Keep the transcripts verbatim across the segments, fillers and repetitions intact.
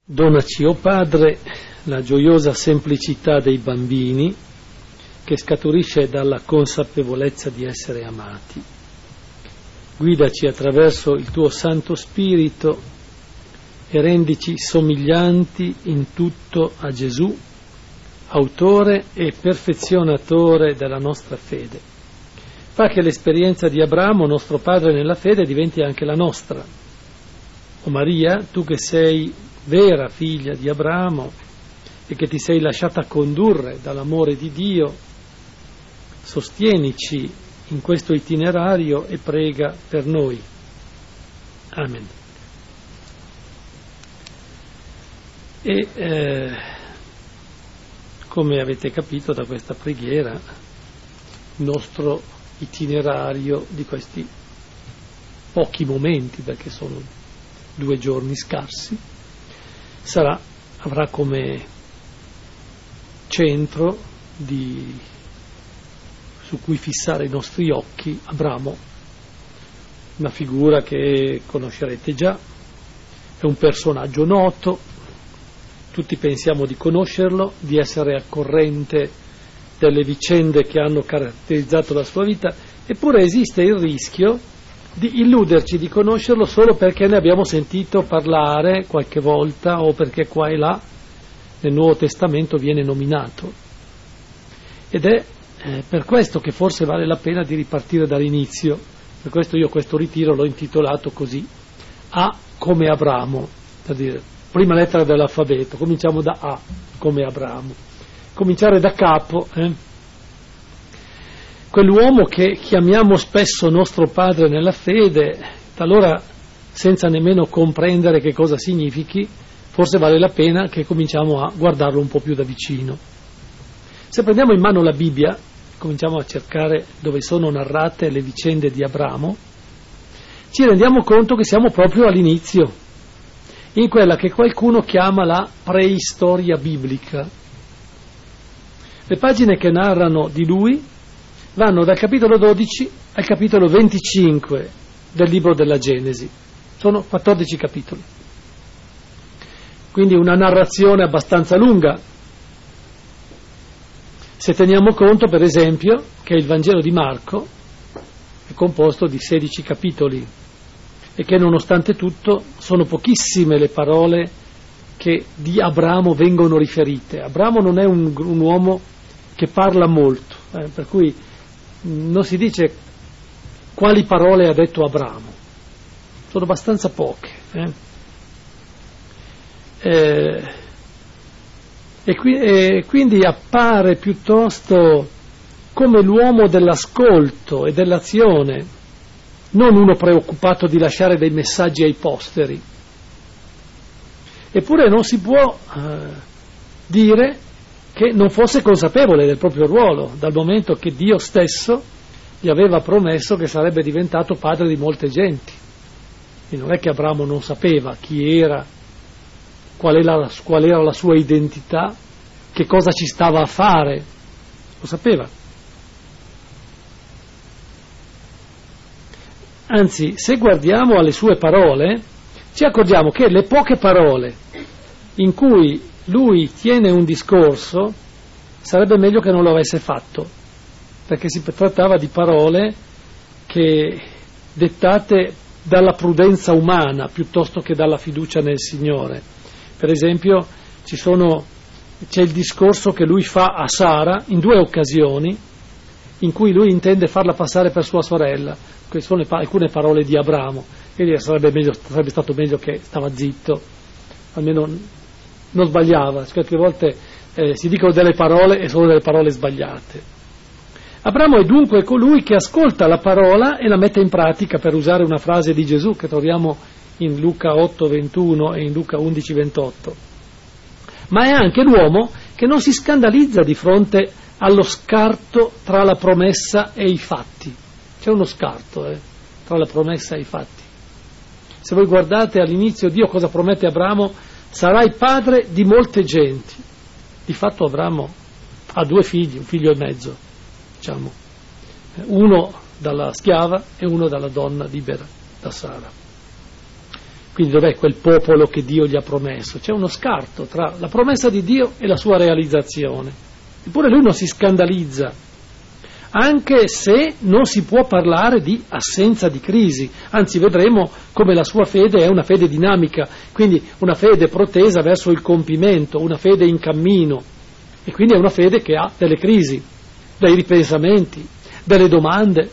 Donaci, o Padre, la gioiosa semplicità dei bambini che scaturisce dalla consapevolezza di essere amati. Guidaci attraverso il tuo Santo Spirito e rendici somiglianti in tutto a Gesù, autore e perfezionatore della nostra fede. Fa che l'esperienza di Abramo, nostro padre nella fede, diventi anche la nostra. O Maria, tu che sei vera figlia di Abramo e che ti sei lasciata condurre dall'amore di Dio, sostienici in questo itinerario e prega per noi. Amen. E eh, come avete capito da questa preghiera, il nostro itinerario di questi pochi momenti, perché sono due giorni scarsi, sarà, avrà come centro di, su cui fissare i nostri occhi Abramo, una figura che conoscerete già, è un personaggio noto, tutti pensiamo di conoscerlo, di essere al corrente delle vicende che hanno caratterizzato la sua vita, eppure esiste il rischio di illuderci di conoscerlo solo perché ne abbiamo sentito parlare qualche volta o perché qua e là nel Nuovo Testamento viene nominato. Ed è eh, per questo che forse vale la pena di ripartire dall'inizio. Per questo io questo ritiro l'ho intitolato così: A come Abramo, per dire, prima lettera dell'alfabeto, cominciamo da A come Abramo. Cominciare da capo, eh? Quell'uomo che chiamiamo spesso nostro padre nella fede, talora senza nemmeno comprendere che cosa significhi, forse vale la pena che cominciamo a guardarlo un po' più da vicino. Se prendiamo in mano la Bibbia, cominciamo a cercare dove sono narrate le vicende di Abramo, ci rendiamo conto che siamo proprio all'inizio, in quella che qualcuno chiama la preistoria biblica. Le pagine che narrano di lui vanno dal capitolo dodici al capitolo venticinque del libro della Genesi. Sono quattordici capitoli. Quindi una narrazione abbastanza lunga. Se teniamo conto, per esempio, che il Vangelo di Marco è composto di sedici capitoli e che nonostante tutto sono pochissime le parole che di Abramo vengono riferite. Abramo non è un, un uomo che parla molto, eh, per cui non si dice quali parole ha detto Abramo, sono abbastanza poche. Eh? Eh, e, qui, e quindi appare piuttosto come l'uomo dell'ascolto e dell'azione, non uno preoccupato di lasciare dei messaggi ai posteri. Eppure non si può eh, dire che non fosse consapevole del proprio ruolo, dal momento che Dio stesso gli aveva promesso che sarebbe diventato padre di molte genti. E non è che Abramo non sapeva chi era, qual era, qual era la sua identità, che cosa ci stava a fare, lo sapeva. Anzi, se guardiamo alle sue parole, ci accorgiamo che le poche parole in cui lui tiene un discorso, sarebbe meglio che non lo avesse fatto, perché si trattava di parole che dettate dalla prudenza umana piuttosto che dalla fiducia nel Signore. Per esempio, ci sono, c'è il discorso che lui fa a Sara in due occasioni, in cui lui intende farla passare per sua sorella. Queste sono le pa- alcune parole di Abramo, e sarebbe, meglio, sarebbe stato meglio che stava zitto, almeno non sbagliava. Certe volte eh, si dicono delle parole e sono delle parole sbagliate. Abramo è dunque colui che ascolta la parola e la mette in pratica, per usare una frase di Gesù che troviamo in Luca otto ventuno e in Luca undici ventotto. Ma è anche l'uomo che non si scandalizza di fronte allo scarto tra la promessa e i fatti. C'è uno scarto eh, tra la promessa e i fatti. Se voi guardate all'inizio Dio cosa promette a Abramo: sarai padre di molte genti. Di fatto Abramo ha due figli, un figlio e mezzo, diciamo, uno dalla schiava e uno dalla donna libera, da Sara. Quindi dov'è quel popolo che Dio gli ha promesso? C'è uno scarto tra la promessa di Dio e la sua realizzazione. Eppure lui non si scandalizza, anche se non si può parlare di assenza di crisi, anzi vedremo come la sua fede è una fede dinamica, quindi una fede protesa verso il compimento, una fede in cammino, e quindi è una fede che ha delle crisi, dei ripensamenti, delle domande.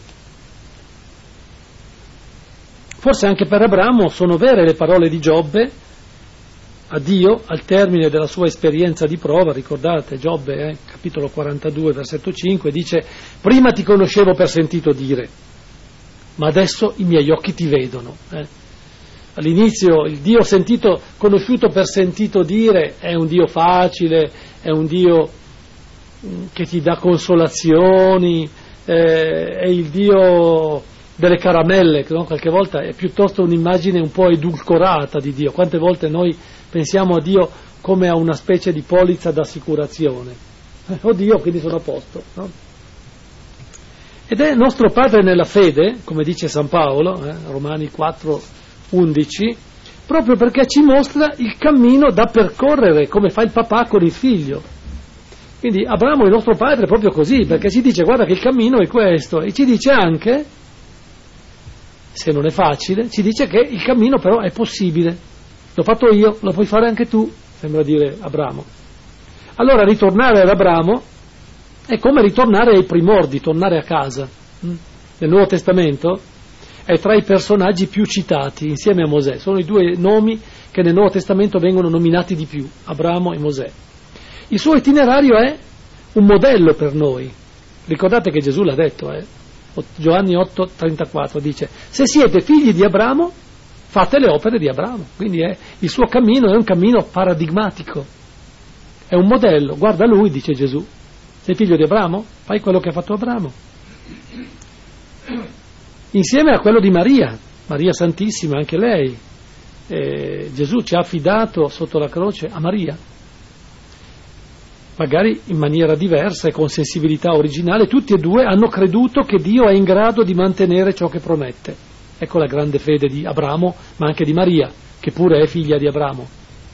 Forse anche per Abramo sono vere le parole di Giobbe a Dio al termine della sua esperienza di prova. Ricordate Giobbe, eh, capitolo quarantadue, versetto cinque, dice: prima ti conoscevo per sentito dire, ma adesso i miei occhi ti vedono. Eh. All'inizio il Dio sentito, conosciuto per sentito dire è un Dio facile, è un Dio che ti dà consolazioni, eh, è il Dio delle caramelle, no? Qualche volta è piuttosto un'immagine un po' edulcorata di Dio. Quante volte noi pensiamo a Dio come a una specie di polizza d'assicurazione. Eh, oddio, quindi sono a posto, no? Ed è nostro Padre nella fede, come dice San Paolo, eh, Romani quattro undici, proprio perché ci mostra il cammino da percorrere, come fa il papà con il figlio. Quindi Abramo è il nostro Padre proprio così, perché ci dice: guarda che il cammino è questo, e ci dice anche, se non è facile, ci dice che il cammino però è possibile. L'ho fatto io, lo puoi fare anche tu, sembra dire Abramo. Allora ritornare ad Abramo è come ritornare ai primordi, tornare a casa. Nel Nuovo Testamento è tra i personaggi più citati insieme a Mosè. Sono i due nomi che nel Nuovo Testamento vengono nominati di più, Abramo e Mosè. Il suo itinerario è un modello per noi. Ricordate che Gesù l'ha detto, eh? Giovanni otto trentaquattro dice: se siete figli di Abramo, fate le opere di Abramo. Quindi è, il suo cammino è un cammino paradigmatico, è un modello. Guarda lui, dice Gesù, sei figlio di Abramo? Fai quello che ha fatto Abramo, insieme a quello di Maria, Maria Santissima, anche lei. Eh, Gesù ci ha affidato sotto la croce a Maria, magari in maniera diversa e con sensibilità originale. Tutti e due hanno creduto che Dio è in grado di mantenere ciò che promette. Ecco la grande fede di Abramo, ma anche di Maria, che pure è figlia di Abramo.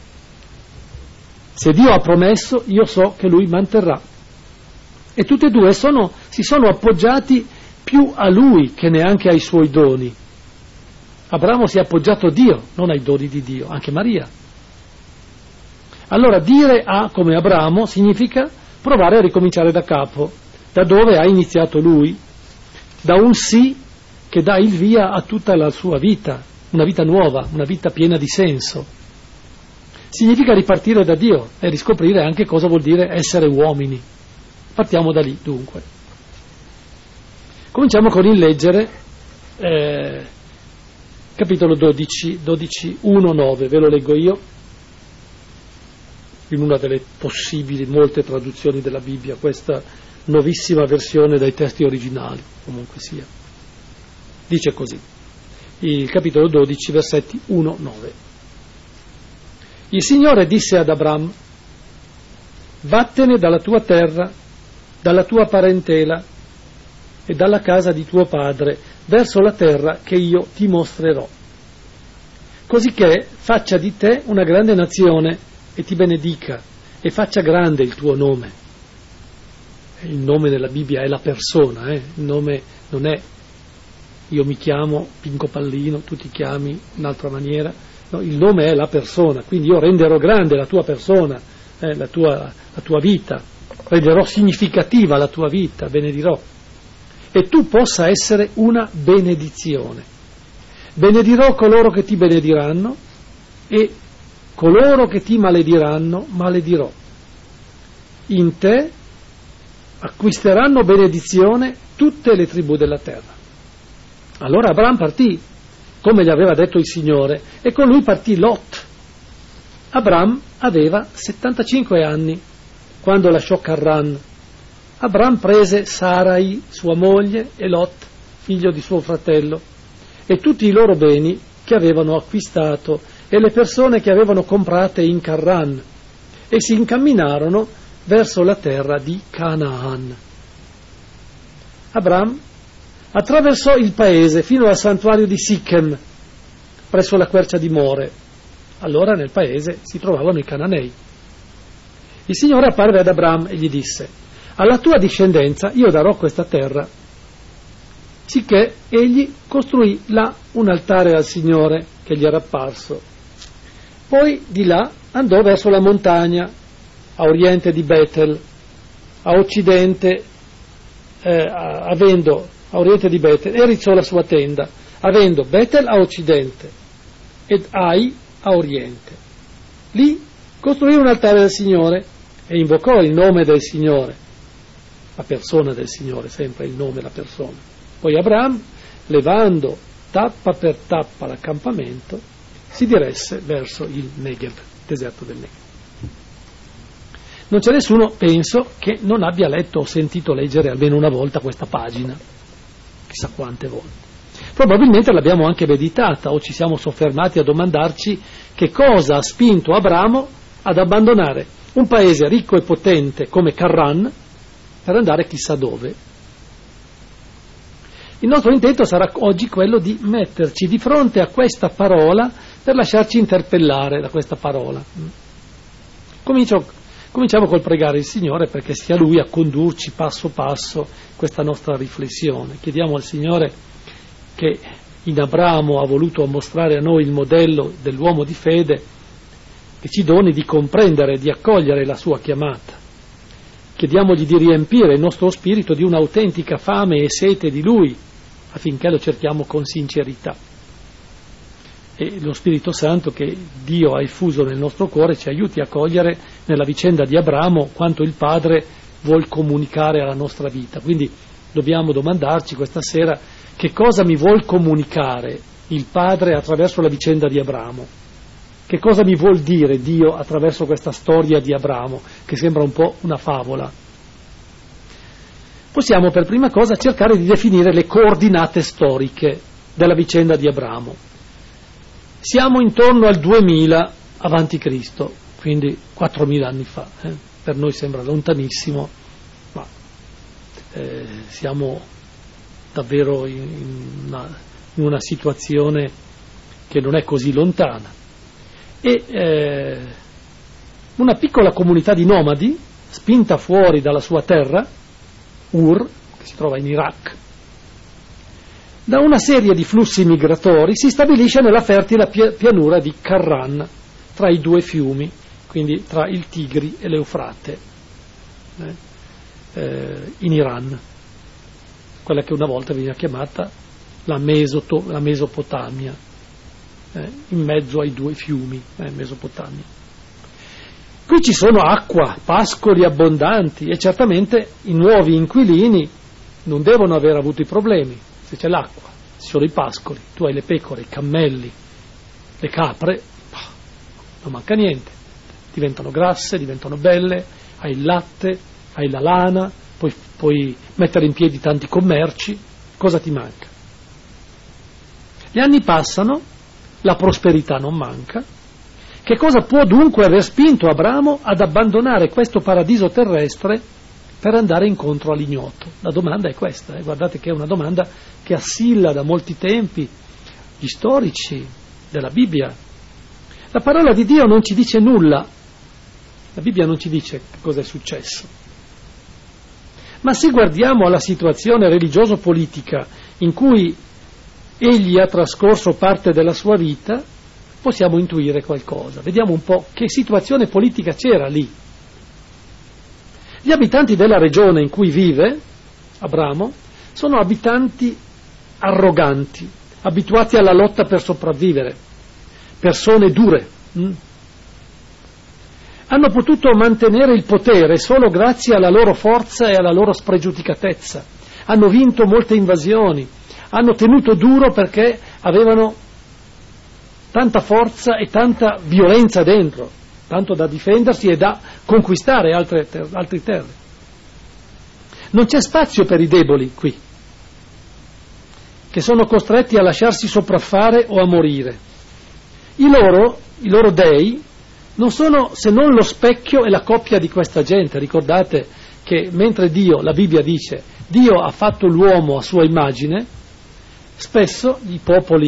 Se Dio ha promesso, io so che Lui manterrà. E tutti e due sono, si sono appoggiati più a Lui che neanche ai suoi doni. Abramo si è appoggiato a Dio, non ai doni di Dio, anche Maria. Allora dire a come Abramo significa provare a ricominciare da capo, da dove ha iniziato lui, da un sì che dà il via a tutta la sua vita, una vita nuova, una vita piena di senso. Significa ripartire da Dio e riscoprire anche cosa vuol dire essere uomini. Partiamo da lì, dunque. Cominciamo con il leggere eh, capitolo dodici, dodici, uno, nove, ve lo leggo io, in una delle possibili molte traduzioni della Bibbia, questa nuovissima versione dai testi originali, comunque sia. Dice così, il capitolo dodici, versetti uno nove. Il Signore disse ad Abram: vattene dalla tua terra, dalla tua parentela e dalla casa di tuo padre, verso la terra che io ti mostrerò, cosicché faccia di te una grande nazione e ti benedica e faccia grande il tuo nome. Il nome nella Bibbia è la persona, eh? Il nome non è io mi chiamo Pinco Pallino, tu ti chiami in un'altra maniera, no, il nome è la persona, quindi io renderò grande la tua persona, eh, la tua, la tua vita, renderò significativa la tua vita, benedirò, e tu possa essere una benedizione. Benedirò coloro che ti benediranno e coloro che ti malediranno maledirò. In te acquisteranno benedizione tutte le tribù della terra. Allora Abram partì, come gli aveva detto il Signore, e con lui partì Lot. Abram aveva settantacinque anni quando lasciò Carran. Abram prese Sarai, sua moglie, e Lot, figlio di suo fratello, e tutti i loro beni che avevano acquistato e le persone che avevano comprate in Carran, e si incamminarono verso la terra di Canaan. Abram attraversò il paese fino al santuario di Sichem, presso la quercia di More. Allora nel paese si trovavano i Cananei. Il Signore apparve ad Abram e gli disse: alla tua discendenza io darò questa terra. Sicché egli costruì là un altare al Signore che gli era apparso. Poi di là andò verso la montagna, a oriente di Betel, a occidente, eh, avendo a oriente di Betel, e rizzò la sua tenda, avendo Betel a occidente ed Ai a oriente. Lì costruì un altare al Signore e invocò il nome del Signore, la persona del Signore, sempre il nome, la persona. Poi Abram, levando tappa per tappa l'accampamento, si diresse verso il Negev, deserto del Negev. Non c'è nessuno, penso, che non abbia letto o sentito leggere almeno una volta questa pagina, chissà quante volte. Probabilmente l'abbiamo anche meditata o ci siamo soffermati a domandarci che cosa ha spinto Abramo ad abbandonare un paese ricco e potente come Carran per andare chissà dove. Il nostro intento sarà oggi quello di metterci di fronte a questa parola per lasciarci interpellare da questa parola. Comincio, cominciamo col pregare il Signore perché sia Lui a condurci passo passo questa nostra riflessione. Chiediamo al Signore che in Abramo ha voluto mostrare a noi il modello dell'uomo di fede, che ci doni di comprendere e di accogliere la sua chiamata. Chiediamogli di riempire il nostro spirito di un'autentica fame e sete di Lui, affinché lo cerchiamo con sincerità. E lo Spirito Santo che Dio ha effuso nel nostro cuore ci aiuti a cogliere nella vicenda di Abramo quanto il Padre vuol comunicare alla nostra vita. Quindi dobbiamo domandarci questa sera che cosa mi vuol comunicare il Padre attraverso la vicenda di Abramo. Che cosa mi vuol dire Dio attraverso questa storia di Abramo, che sembra un po' una favola? Possiamo per prima cosa cercare di definire le coordinate storiche della vicenda di Abramo. Siamo intorno al duemila avanti Cristo, quindi quattromila anni fa. Eh? Per noi sembra lontanissimo, ma eh, siamo davvero in una, in una situazione che non è così lontana. E eh, una piccola comunità di nomadi, spinta fuori dalla sua terra, Ur, che si trova in Iraq, da una serie di flussi migratori si stabilisce nella fertile pianura di Carran, tra i due fiumi, quindi tra il Tigri e l'Eufrate, eh, eh, in Iran, quella che una volta veniva chiamata la, Mesoto, la Mesopotamia, eh, in mezzo ai due fiumi, eh, Mesopotamia. Qui ci sono acqua, pascoli abbondanti e certamente i nuovi inquilini non devono aver avuto i problemi. Se c'è l'acqua, ci sono i pascoli, tu hai le pecore, i cammelli, le capre, non manca niente, diventano grasse, diventano belle, hai il latte, hai la lana, puoi, puoi mettere in piedi tanti commerci, cosa ti manca? Gli anni passano, la prosperità non manca. Che cosa può dunque aver spinto Abramo ad abbandonare questo paradiso terrestre per andare incontro all'ignoto? La domanda è questa, eh? Guardate che è una domanda che assilla da molti tempi gli storici della Bibbia. La parola di Dio non ci dice nulla, la Bibbia non ci dice cosa è successo. Ma se guardiamo alla situazione religioso-politica in cui egli ha trascorso parte della sua vita, possiamo intuire qualcosa. Vediamo un po' che situazione politica c'era lì. Gli abitanti della regione in cui vive Abramo sono abitanti arroganti, abituati alla lotta per sopravvivere, persone dure. Hm? Hanno potuto mantenere il potere solo grazie alla loro forza e alla loro spregiudicatezza. Hanno vinto molte invasioni, hanno tenuto duro perché avevano tanta forza e tanta violenza dentro, tanto da difendersi e da conquistare altre, ter- altre terre. Non c'è spazio per i deboli qui, che sono costretti a lasciarsi sopraffare o a morire. I loro, i loro dei non sono se non lo specchio e la coppia di questa gente. Ricordate che mentre Dio, la Bibbia dice, Dio ha fatto l'uomo a sua immagine, spesso i popoli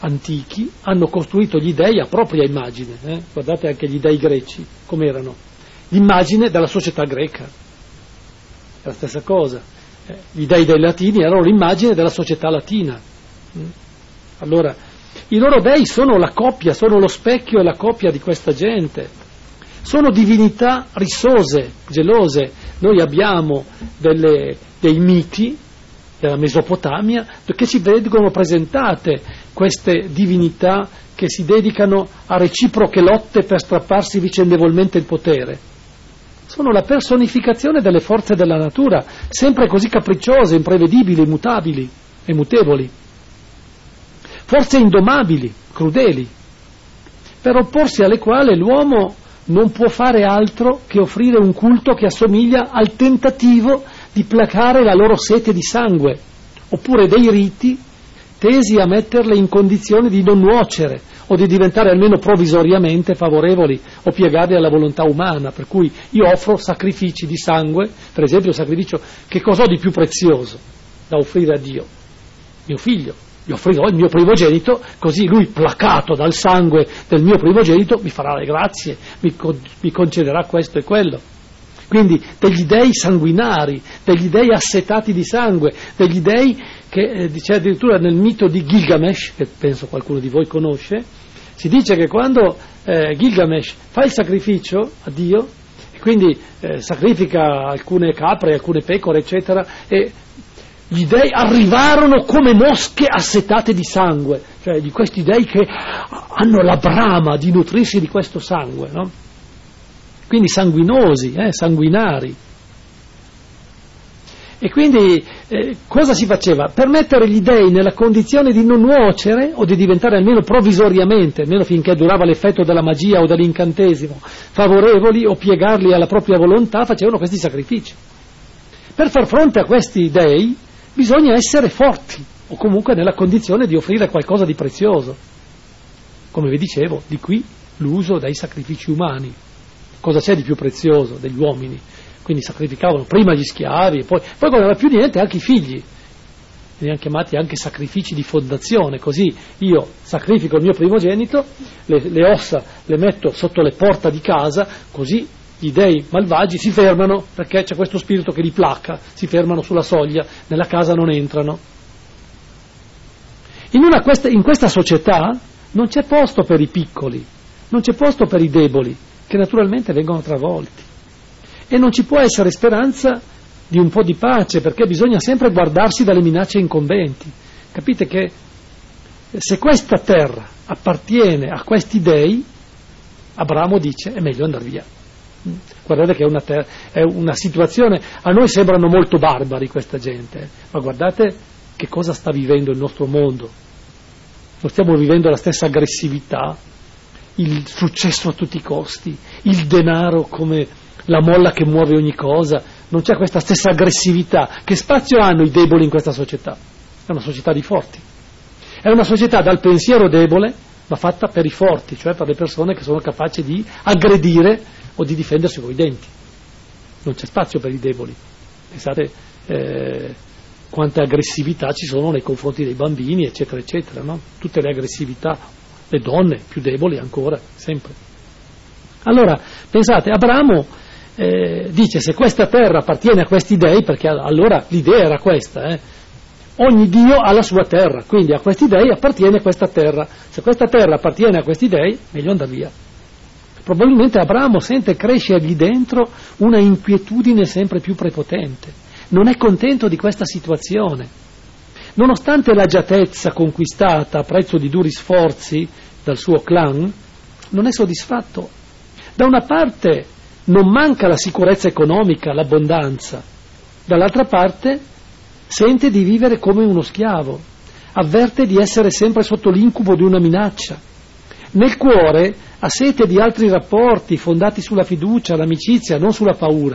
antichi hanno costruito gli dei a propria immagine, eh? Guardate anche gli dei greci come erano, l'immagine della società greca è la stessa cosa, eh, gli dei dei latini erano l'immagine della società latina. mm? Allora i loro dei sono la coppia, sono lo specchio e la coppia di questa gente, sono divinità rissose, gelose. Noi abbiamo delle, dei miti della Mesopotamia che ci vengono presentate queste divinità che si dedicano a reciproche lotte per strapparsi vicendevolmente il potere. Sono la personificazione delle forze della natura, sempre così capricciose, imprevedibili, mutabili e mutevoli. Forze indomabili, crudeli, per opporsi alle quali l'uomo non può fare altro che offrire un culto che assomiglia al tentativo di placare la loro sete di sangue, oppure dei riti tesi a metterle in condizione di non nuocere o di diventare almeno provvisoriamente favorevoli o piegati alla volontà umana, per cui io offro sacrifici di sangue, per esempio il sacrificio, che cosa ho di più prezioso da offrire a Dio? Mio figlio, gli offrirò il mio primogenito, così lui, placato dal sangue del mio primogenito, mi farà le grazie, mi, con- mi concederà questo e quello. Quindi degli dei sanguinari, degli dei assetati di sangue, degli dei che eh, c'è addirittura nel mito di Gilgamesh, che penso qualcuno di voi conosce, si dice che quando eh, Gilgamesh fa il sacrificio a Dio, e quindi eh, sacrifica alcune capre, alcune pecore, eccetera, e gli dei arrivarono come mosche assetate di sangue, cioè di questi dei che hanno la brama di nutrirsi di questo sangue, no? Quindi sanguinosi, eh, sanguinari. E quindi eh, cosa si faceva? Per mettere gli dei nella condizione di non nuocere o di diventare almeno provvisoriamente, almeno finché durava l'effetto della magia o dell'incantesimo, favorevoli o piegarli alla propria volontà, facevano questi sacrifici. Per far fronte a questi dei bisogna essere forti, o comunque nella condizione di offrire qualcosa di prezioso. Come vi dicevo, di qui l'uso dei sacrifici umani. Cosa c'è di più prezioso degli uomini? Quindi sacrificavano prima gli schiavi, e poi, poi quando non era più niente anche i figli. Venivano chiamati anche sacrifici di fondazione, così io sacrifico il mio primogenito, le, le ossa le metto sotto le porte di casa, così gli dei malvagi si fermano, perché c'è questo spirito che li placa, si fermano sulla soglia, nella casa non entrano. In, una, questa, in questa società non c'è posto per i piccoli, non c'è posto per i deboli, che naturalmente vengono travolti. E non ci può essere speranza di un po' di pace, perché bisogna sempre guardarsi dalle minacce incombenti. Capite che se questa terra appartiene a questi dei, Abramo dice è meglio andare via. Guardate che è una, ter- è una situazione, a noi sembrano molto barbari questa gente, ma guardate che cosa sta vivendo il nostro mondo. Non stiamo vivendo la stessa aggressività, il successo a tutti i costi, il denaro come la molla che muove ogni cosa, non c'è questa stessa aggressività. Che spazio hanno i deboli in questa società? È una società di forti, è una società dal pensiero debole ma fatta per i forti, cioè per le persone che sono capaci di aggredire o di difendersi con i denti. Non c'è spazio per i deboli. Pensate eh, quante aggressività ci sono nei confronti dei bambini, eccetera eccetera, no? Tutte le aggressività, le donne più deboli ancora, sempre. Allora, pensate, Abramo eh, dice se questa terra appartiene a questi dei, perché allora l'idea era questa, eh, ogni dio ha la sua terra, quindi a questi dei appartiene questa terra. Se questa terra appartiene a questi dei, meglio andare via. Probabilmente Abramo sente crescergli dentro una inquietudine sempre più prepotente, non è contento di questa situazione. Nonostante l'agiatezza conquistata a prezzo di duri sforzi dal suo clan, non è soddisfatto. Da una parte non manca la sicurezza economica, l'abbondanza, dall'altra parte sente di vivere come uno schiavo, avverte di essere sempre sotto l'incubo di una minaccia. Nel cuore ha sete di altri rapporti fondati sulla fiducia, l'amicizia, non sulla paura.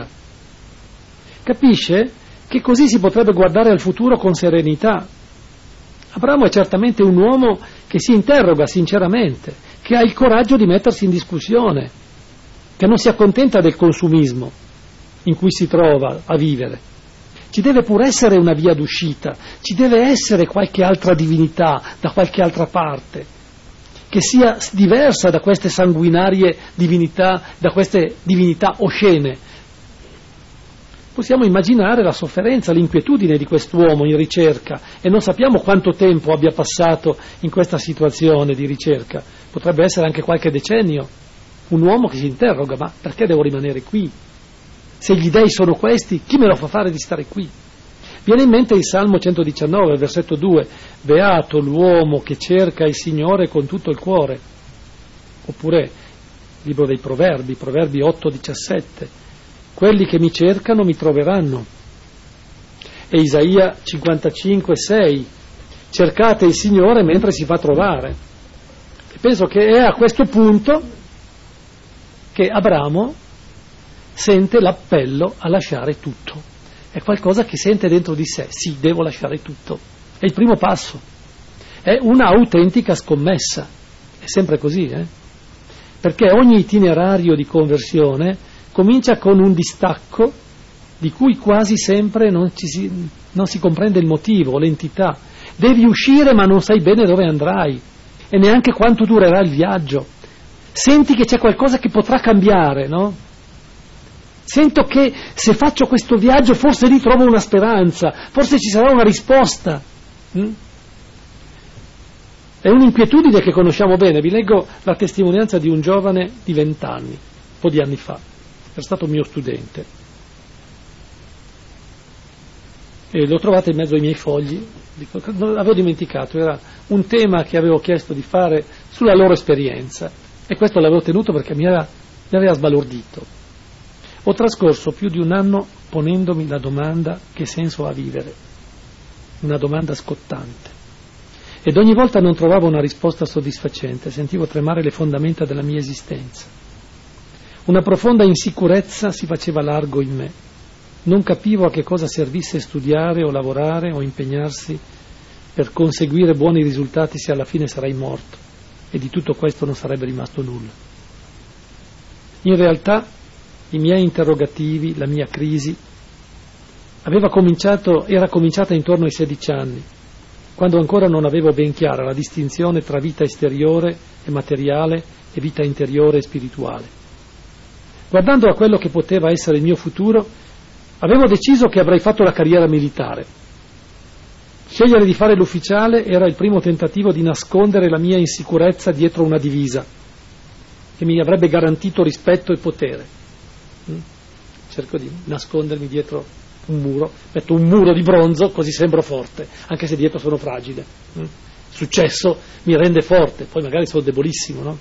Capisce che così si potrebbe guardare al futuro con serenità. Abramo è certamente un uomo che si interroga sinceramente, che ha il coraggio di mettersi in discussione, che non si accontenta del consumismo in cui si trova a vivere. Ci deve pur essere una via d'uscita, ci deve essere qualche altra divinità da qualche altra parte, che sia diversa da queste sanguinarie divinità, da queste divinità oscene. Possiamo immaginare la sofferenza, l'inquietudine di quest'uomo in ricerca, e non sappiamo quanto tempo abbia passato in questa situazione di ricerca. Potrebbe essere anche qualche decennio. Un uomo che si interroga: ma perché devo rimanere qui? Se gli dei sono questi, chi me lo fa fare di stare qui? Viene in mente il Salmo centodiciannove, versetto due: beato l'uomo che cerca il Signore con tutto il cuore. Oppure il libro dei Proverbi, Proverbi otto diciassette: quelli che mi cercano mi troveranno. E Isaia cinquantacinque sei: cercate il Signore mentre si fa trovare. E penso che è a questo punto che Abramo sente l'appello a lasciare tutto. È qualcosa che sente dentro di sé: sì, devo lasciare tutto. È il primo passo, è una autentica scommessa. È sempre così, eh? Perché ogni itinerario di conversione comincia con un distacco di cui quasi sempre non, ci si, non si comprende il motivo, l'entità. Devi uscire ma non sai bene dove andrai e neanche quanto durerà il viaggio. Senti che c'è qualcosa che potrà cambiare, no? Sento che se faccio questo viaggio forse lì trovo una speranza, forse ci sarà una risposta. Mm? È un'inquietudine che conosciamo bene. Vi leggo la testimonianza di un giovane di vent'anni, un po' di anni fa. Era stato un mio studente e l'ho trovato in mezzo ai miei fogli. Avevo dimenticato, era un tema che avevo chiesto di fare sulla loro esperienza, e questo l'avevo tenuto perché mi, era, mi aveva sbalordito. Ho trascorso più di un anno ponendomi la domanda: che senso ha vivere? Una domanda scottante, ed ogni volta non trovavo una risposta soddisfacente. Sentivo tremare le fondamenta della mia esistenza. Una profonda insicurezza si faceva largo in me. Non capivo a che cosa servisse studiare o lavorare o impegnarsi per conseguire buoni risultati se alla fine sarei morto e di tutto questo non sarebbe rimasto nulla. In realtà i miei interrogativi, la mia crisi aveva cominciato, era cominciata intorno ai sedici anni, quando ancora non avevo ben chiara la distinzione tra vita esteriore e materiale e vita interiore e spirituale. Guardando a quello che poteva essere il mio futuro, avevo deciso che avrei fatto la carriera militare. Scegliere di fare l'ufficiale era il primo tentativo di nascondere la mia insicurezza dietro una divisa che mi avrebbe garantito rispetto e potere. Cerco di nascondermi dietro un muro, metto un muro di bronzo così sembro forte, anche se dietro sono fragile. Il successo mi rende forte, poi magari sono debolissimo, no?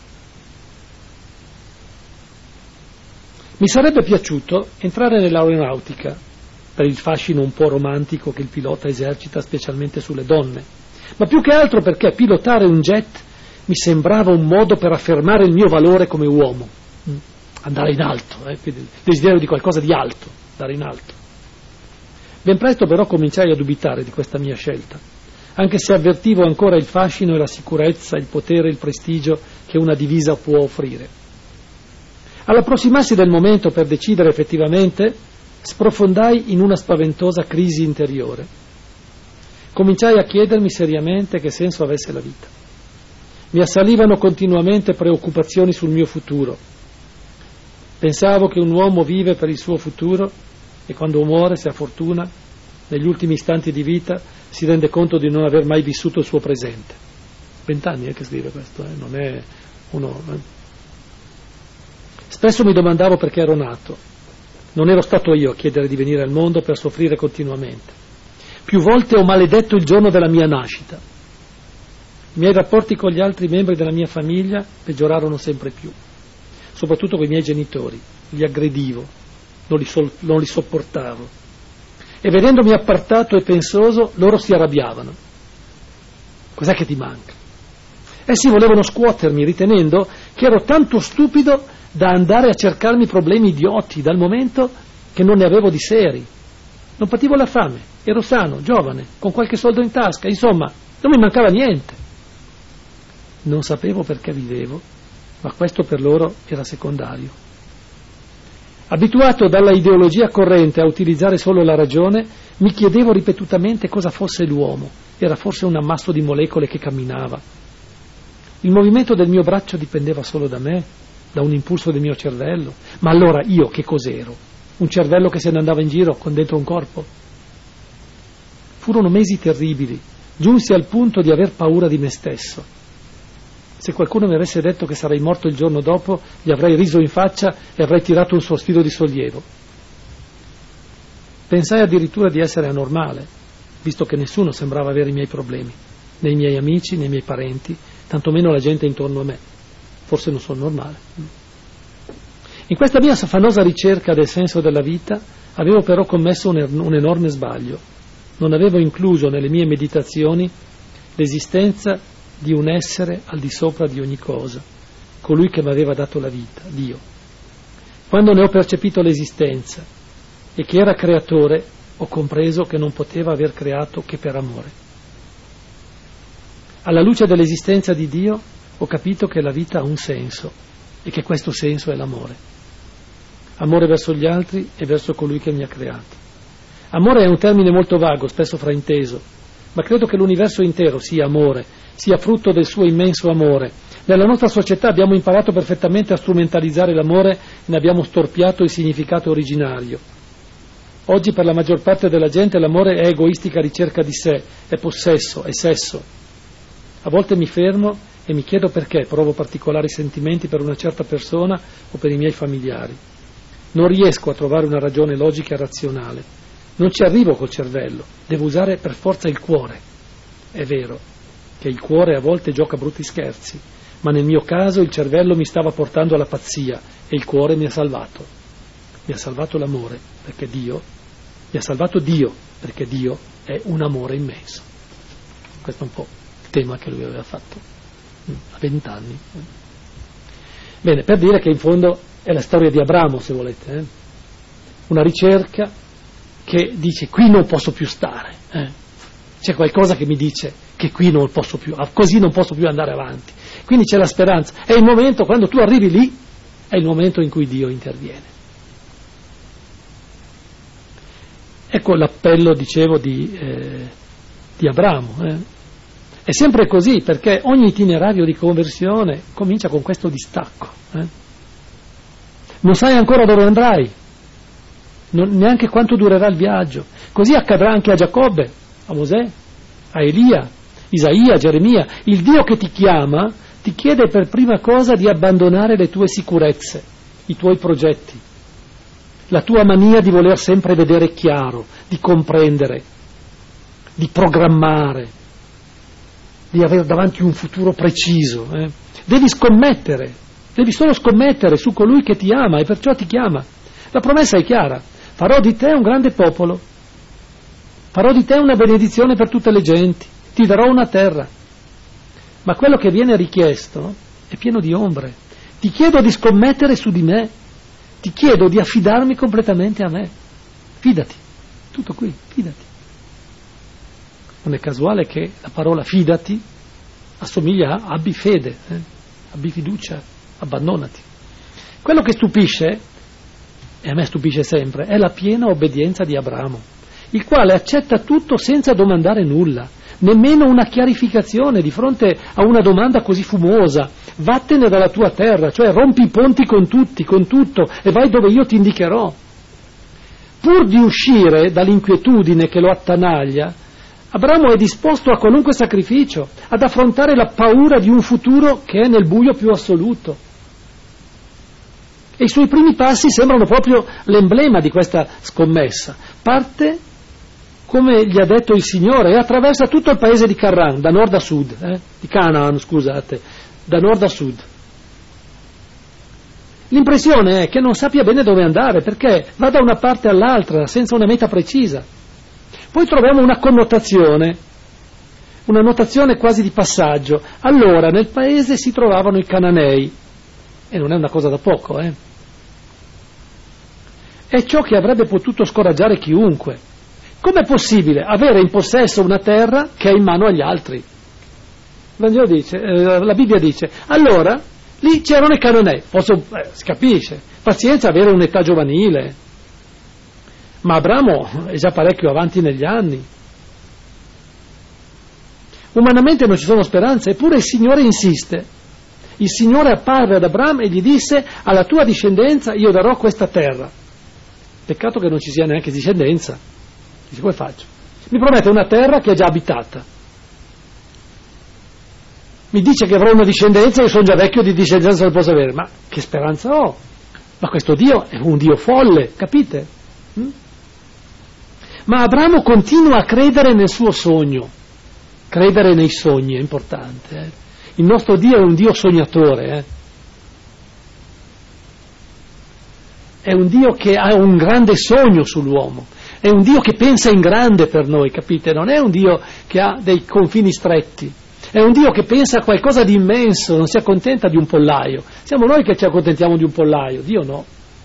Mi sarebbe piaciuto entrare nell'aeronautica per il fascino un po' romantico che il pilota esercita specialmente sulle donne, ma più che altro perché pilotare un jet mi sembrava un modo per affermare il mio valore come uomo, andare in alto, eh, il desiderio di qualcosa di alto, andare in alto. Ben presto però cominciai a dubitare di questa mia scelta, anche se avvertivo ancora il fascino e la sicurezza, il potere e il prestigio che una divisa può offrire. All'approssimarsi del momento per decidere effettivamente, sprofondai in una spaventosa crisi interiore. Cominciai a chiedermi seriamente che senso avesse la vita. Mi assalivano continuamente preoccupazioni sul mio futuro. Pensavo che un uomo vive per il suo futuro e quando muore, se ha fortuna, negli ultimi istanti di vita si rende conto di non aver mai vissuto il suo presente. Vent'anni è che scrive questo, eh? Non è uno... Eh? Spesso mi domandavo perché ero nato. Non ero stato io a chiedere di venire al mondo per soffrire continuamente. Più volte ho maledetto il giorno della mia nascita. I miei rapporti con gli altri membri della mia famiglia peggiorarono sempre più, soprattutto con i miei genitori. Li aggredivo, non li, so- non li sopportavo. E vedendomi appartato e pensoso, loro si arrabbiavano. Cos'è che ti manca? Essi volevano scuotermi, ritenendo che ero tanto stupido da andare a cercarmi problemi idioti, dal momento che non ne avevo di seri. Non pativo la fame, ero sano, giovane, con qualche soldo in tasca, insomma, non mi mancava niente. Non sapevo perché vivevo, ma questo per loro era secondario. Abituato dalla ideologia corrente a utilizzare solo la ragione, mi chiedevo ripetutamente cosa fosse l'uomo. Era forse un ammasso di molecole che camminava. Il movimento del mio braccio dipendeva solo da me, da un impulso del mio cervello. Ma allora io che cos'ero? Un cervello che se ne andava in giro con dentro un corpo? Furono mesi terribili. Giunsi al punto di aver paura di me stesso. Se qualcuno mi avesse detto che sarei morto il giorno dopo, gli avrei riso in faccia e avrei tirato un sospiro di sollievo. Pensai addirittura di essere anormale, visto che nessuno sembrava avere i miei problemi, né i miei amici, né i miei parenti, tantomeno la gente intorno a me. Forse non sono normale. In questa mia affannosa ricerca del senso della vita avevo però commesso un, er- un enorme sbaglio. Non avevo incluso nelle mie meditazioni l'esistenza di un essere al di sopra di ogni cosa, colui che mi aveva dato la vita, Dio. Quando ne ho percepito l'esistenza e che era creatore, ho compreso che non poteva aver creato che per amore. Alla luce dell'esistenza di Dio ho capito che la vita ha un senso e che questo senso è l'amore. Amore verso gli altri e verso colui che mi ha creato. Amore è un termine molto vago, spesso frainteso, ma credo che l'universo intero sia amore, sia frutto del suo immenso amore. Nella nostra società abbiamo imparato perfettamente a strumentalizzare l'amore e ne abbiamo storpiato il significato originario. Oggi per la maggior parte della gente l'amore è egoistica ricerca di sé, è possesso, è sesso. A volte mi fermo e mi chiedo perché provo particolari sentimenti per una certa persona o per i miei familiari. Non riesco a trovare una ragione logica e razionale. Non ci arrivo col cervello, devo usare per forza il cuore. È vero che il cuore a volte gioca brutti scherzi, ma nel mio caso il cervello mi stava portando alla pazzia e il cuore mi ha salvato. Mi ha salvato l'amore, perché Dio, mi ha salvato Dio, perché Dio è un amore immenso. Questo è un po' il tema che lui aveva fatto a vent'anni. Bene, per dire che in fondo è la storia di Abramo, se volete, eh? Una ricerca che dice qui non posso più stare, eh? C'è qualcosa che mi dice che qui non posso più, così non posso più andare avanti. Quindi c'è la speranza. È il momento, quando tu arrivi lì, è il momento in cui Dio interviene. Ecco l'appello, dicevo, di, eh, di Abramo. Eh? È sempre così, perché ogni itinerario di conversione comincia con questo distacco. Eh? Non sai ancora dove andrai, non, neanche quanto durerà il viaggio. Così accadrà anche a Giacobbe, a Mosè, a Elia, Isaia, Geremia. Il Dio che ti chiama ti chiede per prima cosa di abbandonare le tue sicurezze, i tuoi progetti, la tua mania di voler sempre vedere chiaro, di comprendere, di programmare, di avere davanti un futuro preciso. Eh? Devi scommettere, devi solo scommettere su colui che ti ama e perciò ti chiama. La promessa è chiara: farò di te un grande popolo, farò di te una benedizione per tutte le genti, ti darò una terra. Ma quello che viene richiesto è pieno di ombre. Ti chiedo di scommettere su di me, ti chiedo di affidarmi completamente a me. Fidati, tutto qui, fidati. Non è casuale che la parola fidati assomiglia a abbi fede, eh? abbi fiducia, abbandonati. Quello che stupisce, e a me stupisce sempre, è la piena obbedienza di Abramo, il quale accetta tutto senza domandare nulla, nemmeno una chiarificazione di fronte a una domanda così fumosa. Vattene dalla tua terra, cioè rompi i ponti con tutti, con tutto, e vai dove io ti indicherò. Pur di uscire dall'inquietudine che lo attanaglia, Abramo è disposto a qualunque sacrificio, ad affrontare la paura di un futuro che è nel buio più assoluto. E i suoi primi passi sembrano proprio l'emblema di questa scommessa. Parte come gli ha detto il Signore, e attraversa tutto il paese di Canaan, da nord a sud, eh? di Canaan, scusate, da nord a sud. L'impressione è che non sappia bene dove andare, perché va da una parte all'altra, senza una meta precisa. Poi troviamo una connotazione, una notazione quasi di passaggio. Allora, nel paese si trovavano i Cananei, e non è una cosa da poco, eh? È ciò che avrebbe potuto scoraggiare chiunque. Com'è possibile avere in possesso una terra che è in mano agli altri? Il Vangelo dice, eh, la Bibbia dice, allora Lì c'erano i canonè, posso, eh, si capisce, pazienza avere un'età giovanile, ma Abramo è già parecchio avanti negli anni. Umanamente non ci sono speranze, eppure il Signore insiste. Il Signore apparve ad Abramo e gli disse: alla tua discendenza io darò questa terra. Peccato che non ci sia neanche discendenza. Dice: come faccio? Mi promette una terra che è già abitata. Mi dice che avrò una discendenza, io sono già vecchio, di discendenza non posso avere. Ma che speranza ho? Ma questo Dio è un Dio folle, capite? Mm? Ma Abramo continua a credere nel suo sogno. Credere nei sogni è importante. Eh? Il nostro Dio è un Dio sognatore. Eh? È un Dio che ha un grande sogno sull'uomo. È un Dio che pensa in grande per noi, capite? Non è un Dio che ha dei confini stretti. È un Dio che pensa a qualcosa di immenso, non si accontenta di un pollaio. Siamo noi che ci accontentiamo di un pollaio, Dio no.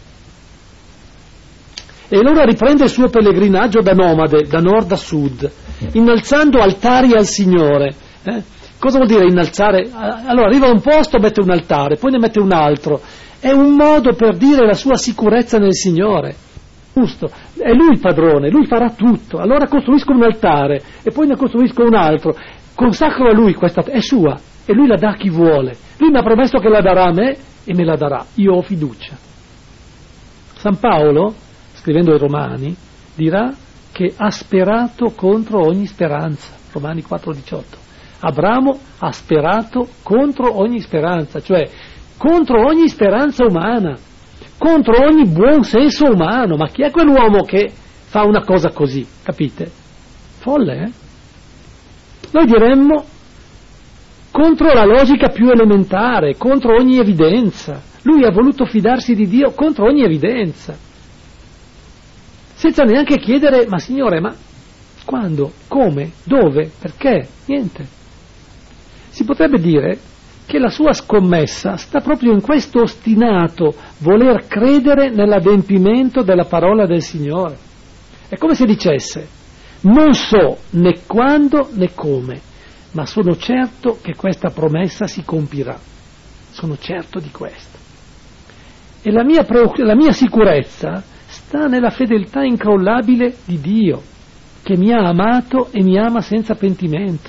E allora riprende il suo pellegrinaggio da nomade, da nord a sud, innalzando altari al Signore. Eh? Cosa vuol dire innalzare? Allora arriva a un posto, mette un altare, poi ne mette un altro. È un modo per dire la sua sicurezza nel Signore. Giusto, è Lui il padrone, Lui farà tutto. Allora costruisco un altare e poi ne costruisco un altro. Consacro a Lui questa, è sua, e Lui la dà a chi vuole. Lui mi ha promesso che la darà a me e me la darà. Io ho fiducia. San Paolo, scrivendo ai Romani, dirà che ha sperato contro ogni speranza. Romani quattro diciotto. Abramo ha sperato contro ogni speranza, cioè contro ogni speranza umana, contro ogni buon senso umano. Ma chi è quell'uomo che fa una cosa così? Capite? Folle, eh? Noi diremmo contro la logica più elementare, contro ogni evidenza. Lui ha voluto fidarsi di Dio contro ogni evidenza, senza neanche chiedere: ma Signore, ma quando? Come? Dove? Perché? Niente. Si potrebbe dire che la sua scommessa sta proprio in questo ostinato voler credere nell'adempimento della parola del Signore. È come se dicesse: non so né quando né come, ma sono certo che questa promessa si compirà. Sono certo di questo. E la mia, la mia sicurezza sta nella fedeltà incrollabile di Dio, che mi ha amato e mi ama senza pentimento.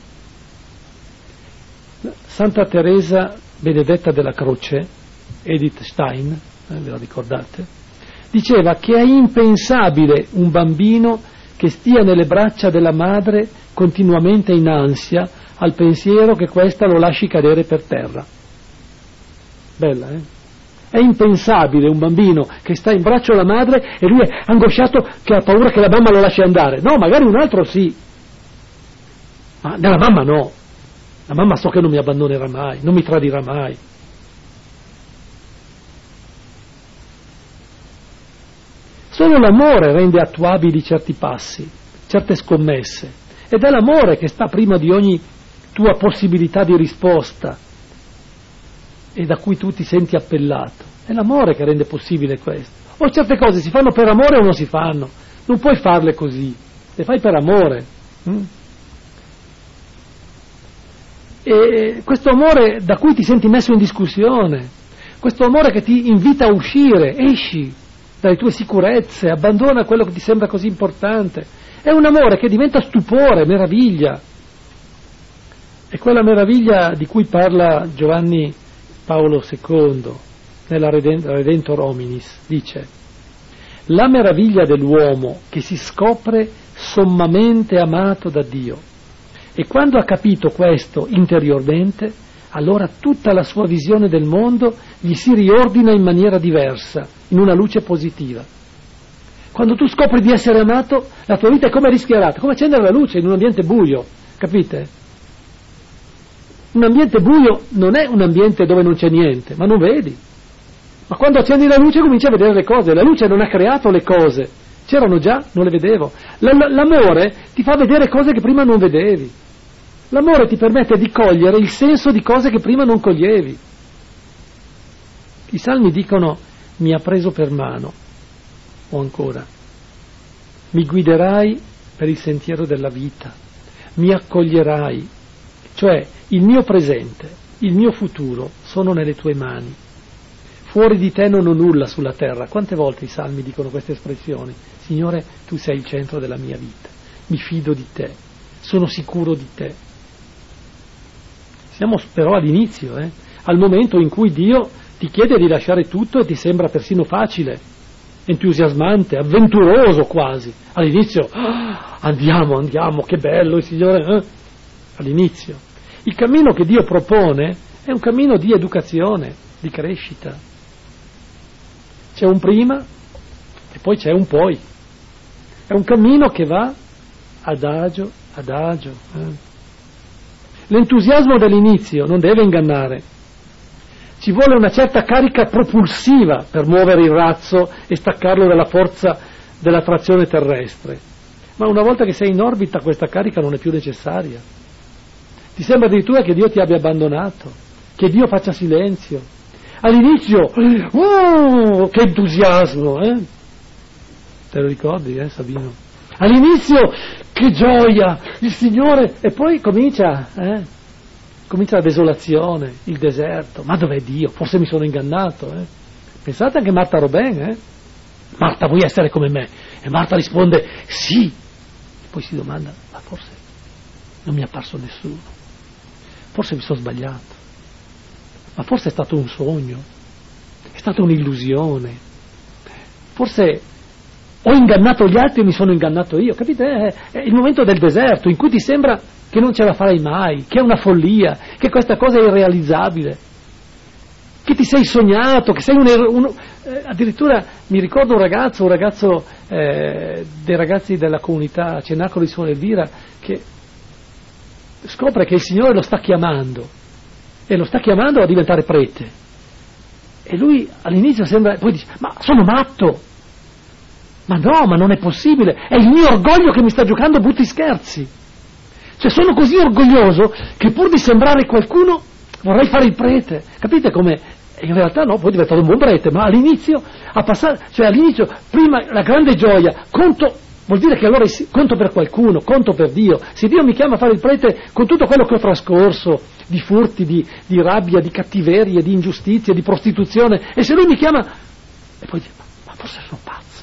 Santa Teresa Benedetta della Croce, Edith Stein, eh, ve la ricordate? Diceva che è impensabile un bambino che stia nelle braccia della madre continuamente in ansia al pensiero che questa lo lasci cadere per terra. Bella, eh? È impensabile un bambino che sta in braccio alla madre e lui è angosciato che ha paura che la mamma lo lasci andare. No, magari un altro sì, ma nella mamma no. La mamma so che non mi abbandonerà mai, non mi tradirà mai. Solo l'amore rende attuabili certi passi, certe scommesse, ed è l'amore che sta prima di ogni tua possibilità di risposta e da cui tu ti senti appellato. È l'amore che rende possibile questo. O certe cose si fanno per amore o non si fanno, non puoi farle così, le fai per amore. Mm? E questo amore da cui ti senti messo in discussione, questo amore che ti invita a uscire, esci dalle tue sicurezze, abbandona quello che ti sembra così importante, è un amore che diventa stupore, meraviglia. È quella meraviglia di cui parla Giovanni Paolo secondo nella Redentor Hominis, dice: la meraviglia dell'uomo che si scopre sommamente amato da Dio. E quando ha capito questo interiormente, allora tutta la sua visione del mondo gli si riordina in maniera diversa, in una luce positiva. Quando tu scopri di essere amato, la tua vita è come rischiarata, come accendere la luce in un ambiente buio, capite? Un ambiente buio non è un ambiente dove non c'è niente, ma non vedi. Ma quando accendi la luce cominci a vedere le cose, la luce non ha creato le cose, c'erano già, non le vedevo. L'amore ti fa vedere cose che prima non vedevi. L'amore ti permette di cogliere il senso di cose che prima non coglievi. I salmi dicono: mi ha preso per mano, o ancora, mi guiderai per il sentiero della vita, mi accoglierai, cioè il mio presente il mio futuro sono nelle tue mani, fuori di te non ho nulla sulla terra. Quante volte i salmi dicono queste espressioni? Signore, tu sei il centro della mia vita, mi fido di te, sono sicuro di te. Siamo però all'inizio, eh? al momento in cui Dio ti chiede di lasciare tutto e ti sembra persino facile, entusiasmante, avventuroso quasi. All'inizio, ah, andiamo, andiamo, che bello il Signore. Eh? All'inizio. Il cammino che Dio propone è un cammino di educazione, di crescita. C'è un prima e poi c'è un poi. È un cammino che va adagio, adagio. Eh? L'entusiasmo dell'inizio non deve ingannare. Ci vuole una certa carica propulsiva per muovere il razzo e staccarlo dalla forza della trazione terrestre. Ma una volta che sei in orbita questa carica non è più necessaria. Ti sembra addirittura che Dio ti abbia abbandonato, che Dio faccia silenzio. All'inizio, oh, che entusiasmo, eh? Te lo ricordi, eh, Sabino? All'inizio, che gioia, il Signore, e poi comincia, eh? Comincia la desolazione, il deserto. Ma dov'è Dio? Forse mi sono ingannato, eh? Pensate anche a Marta Robin, eh? Marta, vuoi essere come me? E Marta risponde, sì. E poi si domanda, ma forse non mi è apparso nessuno. Forse mi sono sbagliato. Ma forse è stato un sogno. È stata un'illusione. Forse ho ingannato gli altri e mi sono ingannato io. Capite? È il momento del deserto in cui ti sembra che non ce la farai mai, che è una follia, che questa cosa è irrealizzabile, che ti sei sognato, che sei un... un eh, addirittura mi ricordo un ragazzo, un ragazzo eh, dei ragazzi della comunità Cenacolo di Suor Elvira, che scopre che il Signore lo sta chiamando, e lo sta chiamando a diventare prete. E lui all'inizio sembra, poi dice, ma sono matto, ma no, ma non è possibile, è il mio orgoglio che mi sta giocando brutti scherzi. Cioè sono così orgoglioso che pur di sembrare qualcuno vorrei fare il prete. Capite come? In realtà no, poi è diventato un buon prete, ma all'inizio, a passare, cioè all'inizio, prima la grande gioia, conto, vuol dire che allora conto per qualcuno, conto per Dio. Se Dio mi chiama a fare il prete con tutto quello che ho trascorso, di furti, di, di rabbia, di cattiverie, di ingiustizie, di prostituzione, e se Lui mi chiama, e poi dico, ma, ma forse sono pazzo,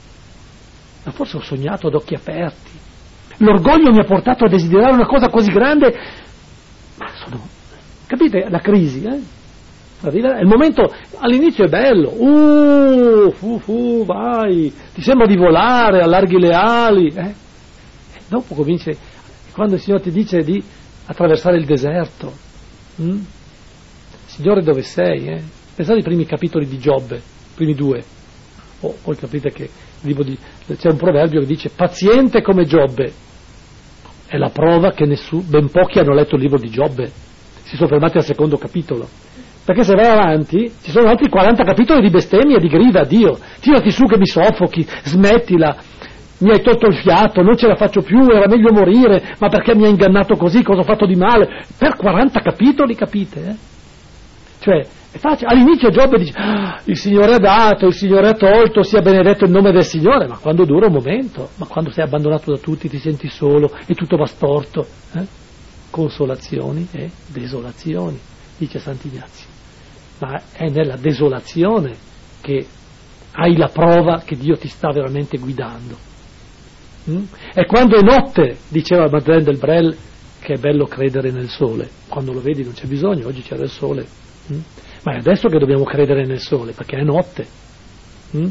ma forse ho sognato ad occhi aperti. L'orgoglio mi ha portato a desiderare una cosa così grande, ma sono, capite la crisi, eh? Arriva, il momento, all'inizio è bello, uh, fu, fu, vai, ti sembra di volare, allarghi le ali, eh? E dopo cominci, quando il Signore ti dice di attraversare il deserto, hm? Signore dove sei? Eh? Pensate ai primi capitoli di Giobbe, i primi due, oh, poi capite che il libro di, c'è un proverbio che dice paziente come Giobbe. È la prova che nessuno, ben pochi hanno letto il libro di Giobbe, si sono fermati al secondo capitolo, perché se vai avanti ci sono altri quaranta capitoli di bestemmie e di grida a Dio, tirati su che mi soffochi, smettila, mi hai tolto il fiato, non ce la faccio più, era meglio morire, ma perché mi hai ingannato così, cosa ho fatto di male, per quaranta capitoli, capite? Eh? Cioè, è facile. All'inizio Giobbe dice, ah, il Signore ha dato, il Signore ha tolto, sia benedetto il nome del Signore, ma quando dura un momento, ma quando sei abbandonato da tutti, ti senti solo e tutto va storto, eh? Consolazioni e desolazioni, dice Sant'Ignazio. Ma è nella desolazione che hai la prova che Dio ti sta veramente guidando. Mm? E quando è notte, diceva Madeleine del Brel, che è bello credere nel sole, quando lo vedi non c'è bisogno, oggi c'è del sole. Mm? Ma è adesso che dobbiamo credere nel sole, perché è notte. Mm?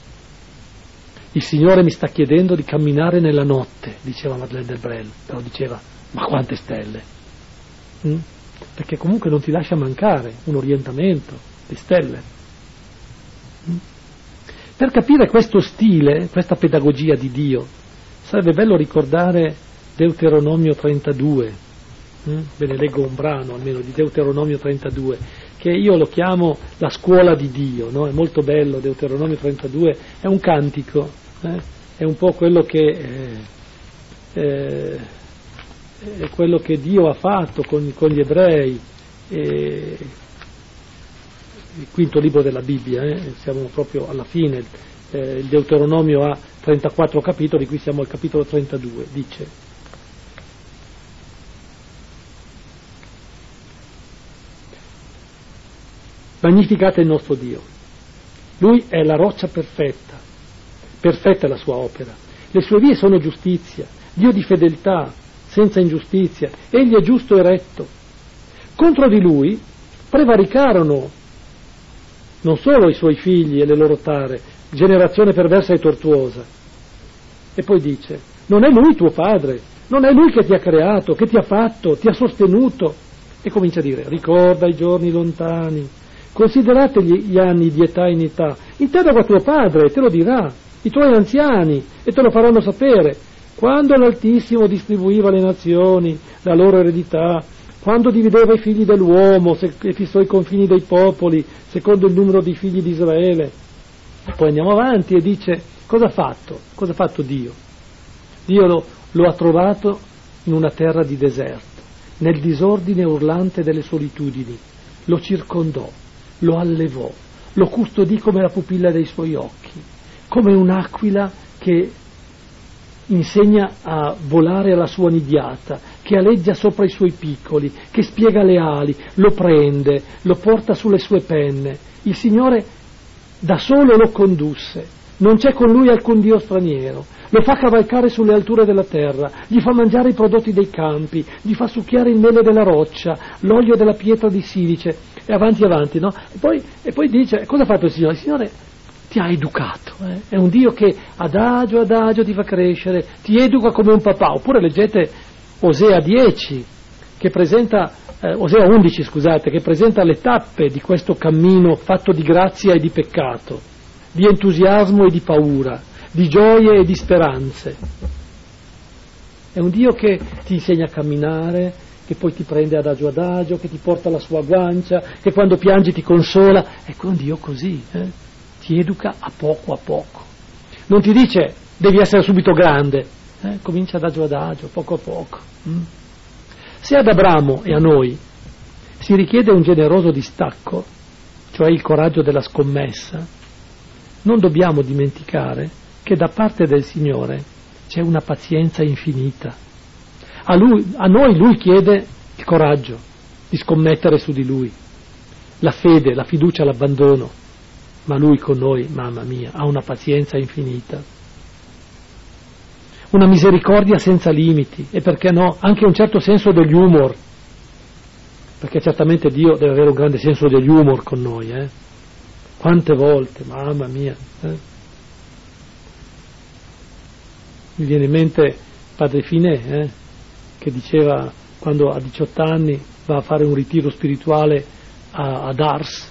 Il Signore mi sta chiedendo di camminare nella notte, diceva Madeleine del Brel, però diceva, ma quante stelle? Mm? Perché comunque non ti lascia mancare un orientamento, le stelle. Mm? Per capire questo stile, questa pedagogia di Dio, sarebbe bello ricordare Deuteronomio trentadue, mm? Ve ne leggo un brano almeno di Deuteronomio trentadue, che io lo chiamo la scuola di Dio, no? È molto bello, Deuteronomio trentadue, è un cantico, eh? È un po' quello che, eh, eh, è quello che Dio ha fatto con, con gli ebrei, eh, il quinto libro della Bibbia, eh? Siamo proprio alla fine, eh, il Deuteronomio ha trentaquattro capitoli, qui siamo al capitolo trentadue, dice: magnificate il nostro Dio. Lui è la roccia perfetta, perfetta è la sua opera. Le sue vie sono giustizia, Dio di fedeltà, senza ingiustizia, egli è giusto e retto. Contro di lui prevaricarono non solo i suoi figli e le loro tare, generazione perversa e tortuosa. E poi dice, non è lui tuo padre, non è lui che ti ha creato, che ti ha fatto, ti ha sostenuto. E comincia a dire, ricorda i giorni lontani, considerate gli, gli anni di età in età, interroga tuo padre, te lo dirà, i tuoi anziani, e te lo faranno sapere, quando l'Altissimo distribuiva le nazioni, la loro eredità, quando divideva i figli dell'uomo e fissò i confini dei popoli, secondo il numero dei figli di Israele. Poi andiamo avanti e dice, cosa ha fatto? Cosa ha fatto Dio? Dio lo, lo ha trovato in una terra di deserto, nel disordine urlante delle solitudini, lo circondò, lo allevò, lo custodì come la pupilla dei suoi occhi, come un'aquila che insegna a volare alla sua nidiata, che aleggia sopra i suoi piccoli, che spiega le ali, lo prende, lo porta sulle sue penne. Il Signore da solo lo condusse, non c'è con lui alcun Dio straniero, lo fa cavalcare sulle alture della terra, gli fa mangiare i prodotti dei campi, gli fa succhiare il mele della roccia, l'olio della pietra di silice, e avanti avanti, no? E poi, e poi dice, cosa ha fatto il Signore? Il Signore ti ha educato, eh? È un Dio che adagio adagio ti fa crescere, ti educa come un papà. Oppure leggete Osea dieci, che presenta, eh, Osea undici scusate, che presenta le tappe di questo cammino fatto di grazia e di peccato, di entusiasmo e di paura, di gioie e di speranze. È un Dio che ti insegna a camminare, che poi ti prende adagio adagio, che ti porta alla sua guancia, che quando piangi ti consola. Ecco, un Dio così, eh? Ti educa a poco a poco. Non ti dice devi essere subito grande, eh? Comincia adagio adagio, poco a poco. Mm? Se ad Abramo e a noi si richiede un generoso distacco, cioè il coraggio della scommessa, non dobbiamo dimenticare che da parte del Signore c'è una pazienza infinita. A, lui, a noi Lui chiede il coraggio di scommettere su di Lui, la fede, la fiducia, l'abbandono, ma Lui con noi, mamma mia, ha una pazienza infinita, una misericordia senza limiti e, perché no, anche un certo senso degli humor, perché certamente Dio deve avere un grande senso degli humor con noi, eh? Quante volte, mamma mia, eh? Mi viene in mente Padre Finè, eh? Che diceva, quando a diciotto anni va a fare un ritiro spirituale a, ad Ars,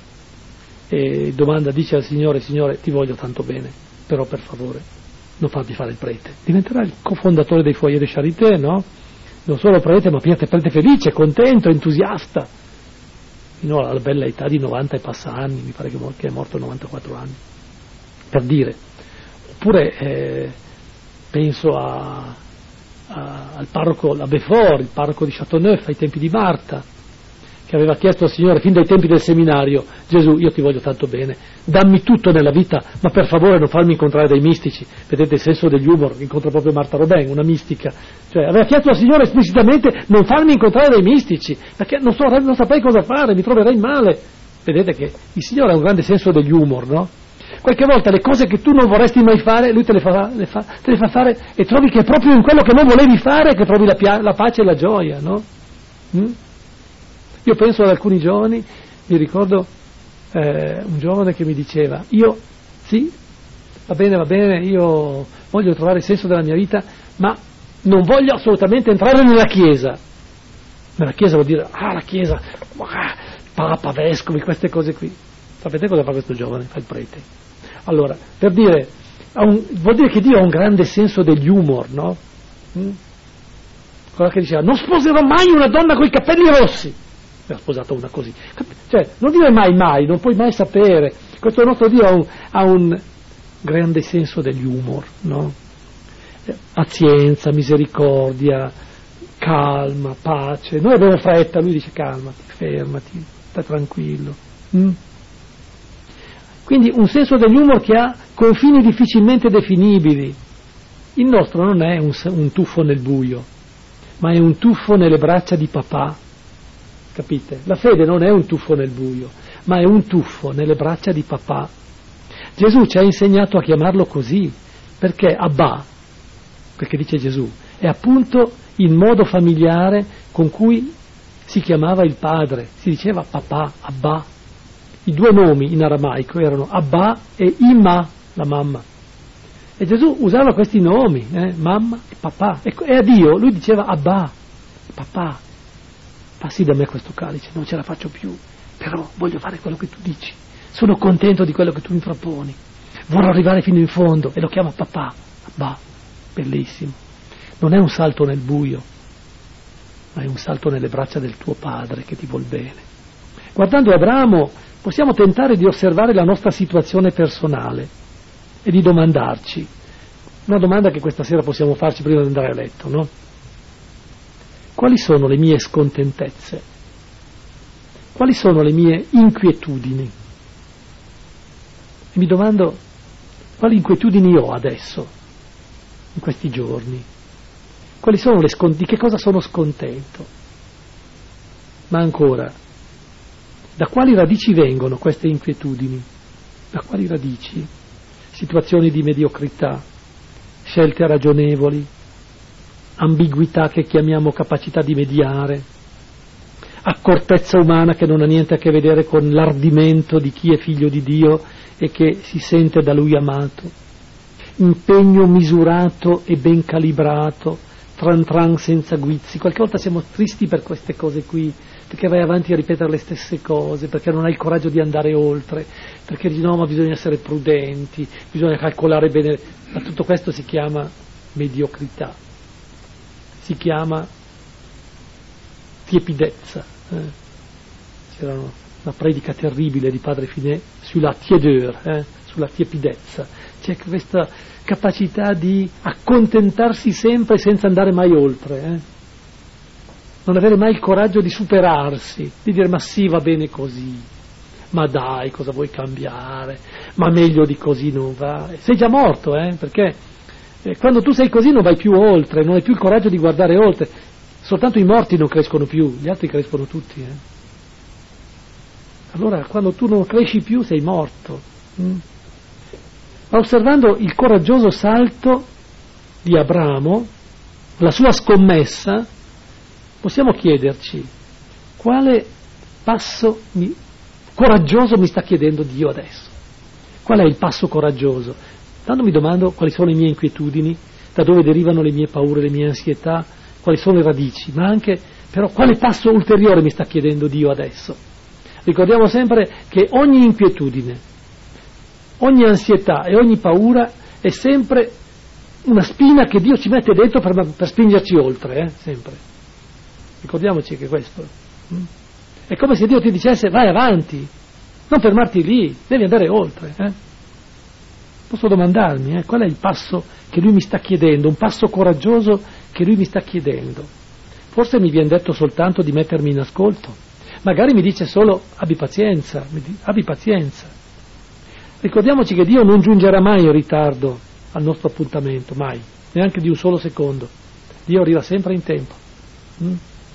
e domanda, dice al Signore, Signore, ti voglio tanto bene, però per favore non farmi fare il prete. Diventerà il cofondatore dei Foyer de Charité, no? Non solo prete, ma prete felice, contento, entusiasta, fino alla bella età di novanta e passa anni, mi pare che è morto a novantaquattro anni, per dire. Oppure eh, penso a, a, al parroco, la Beaufort, il parroco di Châteauneuf ai tempi di Marta, che aveva chiesto al Signore fin dai tempi del seminario, Gesù, io ti voglio tanto bene, dammi tutto nella vita, ma per favore non farmi incontrare dei mistici. Vedete il senso degli humor, incontra proprio Marta Robin, una mistica, cioè aveva chiesto al Signore esplicitamente non farmi incontrare dei mistici, perché non, so, non saprei cosa fare, mi troverei male. Vedete che il Signore ha un grande senso degli humor, no? Qualche volta le cose che tu non vorresti mai fare, Lui te le fa, le fa, te le fa fare, e trovi che è proprio in quello che non volevi fare che trovi la, pia- la pace e la gioia, no? Mm? Io penso ad alcuni giovani, mi ricordo eh, un giovane che mi diceva, io, sì, va bene, va bene, io voglio trovare il senso della mia vita, ma non voglio assolutamente entrare nella Chiesa. Nella Chiesa vuol dire, ah, la Chiesa, ah, Papa, Vescovi, queste cose qui. Sapete cosa fa questo giovane? Fa il prete. Allora, per dire, un, vuol dire che Dio ha un grande senso degli humor, no? Mm? Quello che diceva, non sposerò mai una donna coi capelli rossi. Ha sposato una così, cioè non dire mai mai, non puoi mai sapere. Questo nostro Dio ha un, ha un grande senso degli humor, no? Pazienza, misericordia, calma, pace. Noi abbiamo fretta, lui dice calmati, fermati, stai tranquillo. Mm? Quindi un senso degli humor che ha confini difficilmente definibili. Il nostro non è un, un tuffo nel buio, ma è un tuffo nelle braccia di papà. Capite? La fede non è un tuffo nel buio. ma è un tuffo nelle braccia di papà. Gesù ci ha insegnato a chiamarlo così, perché Abba, perché dice Gesù, è appunto il modo familiare con cui si chiamava il padre, si diceva papà, Abba. I due nomi in aramaico erano Abba e Imma, la mamma. E Gesù usava questi nomi, eh, mamma e papà. E, e a Dio lui diceva Abba, papà, passi da me questo calice, non ce la faccio più, però voglio fare quello che tu dici. Sono contento di quello che tu mi proponi. Vorrò arrivare fino in fondo. E lo chiama papà, Abba, bellissimo. Non è un salto nel buio, ma è un salto nelle braccia del tuo padre che ti vuol bene. Guardando Abramo possiamo tentare di osservare la nostra situazione personale e di domandarci, una domanda che questa sera possiamo farci prima di andare a letto, no? Quali sono le mie scontentezze? Quali sono le mie inquietudini? E mi domando quali inquietudini ho adesso, in questi giorni. Quali sono le scont- di che cosa sono scontento? Ma ancora, da quali radici vengono queste inquietudini? Da quali radici? Situazioni di mediocrità, scelte ragionevoli, ambiguità che chiamiamo capacità di mediare, accortezza umana che non ha niente a che vedere con l'ardimento di chi è figlio di Dio e che si sente da Lui amato, impegno misurato e ben calibrato, tran tran senza guizzi. Qualche volta siamo tristi per queste cose qui, perché vai avanti a ripetere le stesse cose, perché non hai il coraggio di andare oltre, perché dici no, ma bisogna essere prudenti, bisogna calcolare bene, ma tutto questo si chiama mediocrità, si chiama tiepidezza. Eh. C'era una predica terribile di Padre Finet sulla tiédeur, eh, sulla tiepidezza. C'è questa capacità di accontentarsi sempre senza andare mai oltre, eh. Non avere mai il coraggio di superarsi, di dire ma sì, va bene così, ma dai, cosa vuoi cambiare, ma meglio di così non va. Sei già morto, eh, perché eh, quando tu sei così non vai più oltre, non hai più il coraggio di guardare oltre. Soltanto i morti non crescono più, gli altri crescono tutti. Eh. Allora quando tu non cresci più sei morto. Mm. Ma osservando il coraggioso salto di Abramo, la sua scommessa, possiamo chiederci quale passo mi, coraggioso mi sta chiedendo Dio adesso. Qual è il passo coraggioso? Tanto mi domando quali sono le mie inquietudini, da dove derivano le mie paure, le mie ansietà, quali sono le radici, ma anche però quale passo ulteriore mi sta chiedendo Dio adesso. Ricordiamo sempre che ogni inquietudine, ogni ansietà e ogni paura è sempre una spina che Dio ci mette dentro per, per spingerci oltre, eh? Sempre. Ricordiamoci che questo hm? È come se Dio ti dicesse vai avanti, non fermarti lì, devi andare oltre. Eh? Posso domandarmi eh, qual è il passo che Lui mi sta chiedendo, un passo coraggioso che Lui mi sta chiedendo. Forse mi viene detto soltanto di mettermi in ascolto, magari mi dice solo abbi pazienza, abbi pazienza. Ricordiamoci che Dio non giungerà mai in ritardo al nostro appuntamento, mai, neanche di un solo secondo. Dio arriva sempre in tempo. Mm?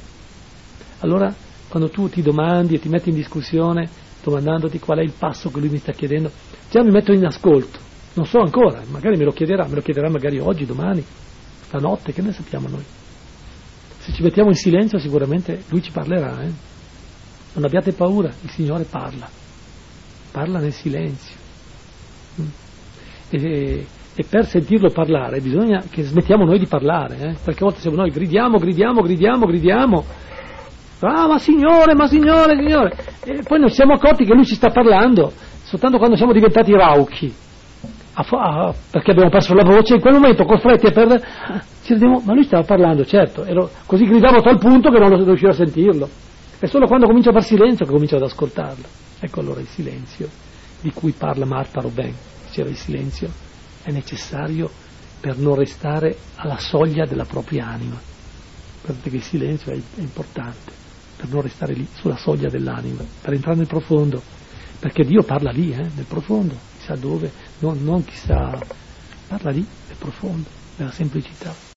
Allora, quando tu ti domandi e ti metti in discussione, domandandoti qual è il passo che Lui mi sta chiedendo, già mi metto in ascolto. Non so ancora, magari me lo chiederà, me lo chiederà magari oggi, domani, stanotte, che ne sappiamo noi. Se ci mettiamo in silenzio sicuramente Lui ci parlerà. Eh? Non abbiate paura, il Signore parla. Parla nel silenzio. Mm. E, e per sentirlo parlare bisogna che smettiamo noi di parlare. Eh? Qualche volta siamo noi, gridiamo, gridiamo, gridiamo, gridiamo. Ah, ma Signore, ma Signore, Signore. E poi non ci siamo accorti che Lui ci sta parlando soltanto quando siamo diventati rauchi. Ah, perché abbiamo perso la voce in quel momento, costretti a perdere, ci rendiamo, ma Lui stava parlando, certo, ero, così gridavo a tal punto che non riuscivo a sentirlo. È solo quando comincio a far silenzio che comincio ad ascoltarlo. Ecco allora il silenzio di cui parla Martha Robin. Diceva il silenzio è necessario per non restare alla soglia della propria anima. Guardate che il silenzio è, è importante per non restare lì sulla soglia dell'anima, per entrare nel profondo, perché Dio parla lì, eh, nel profondo, chissà dove, non, non chissà, parla lì, nel profondo, nella semplicità.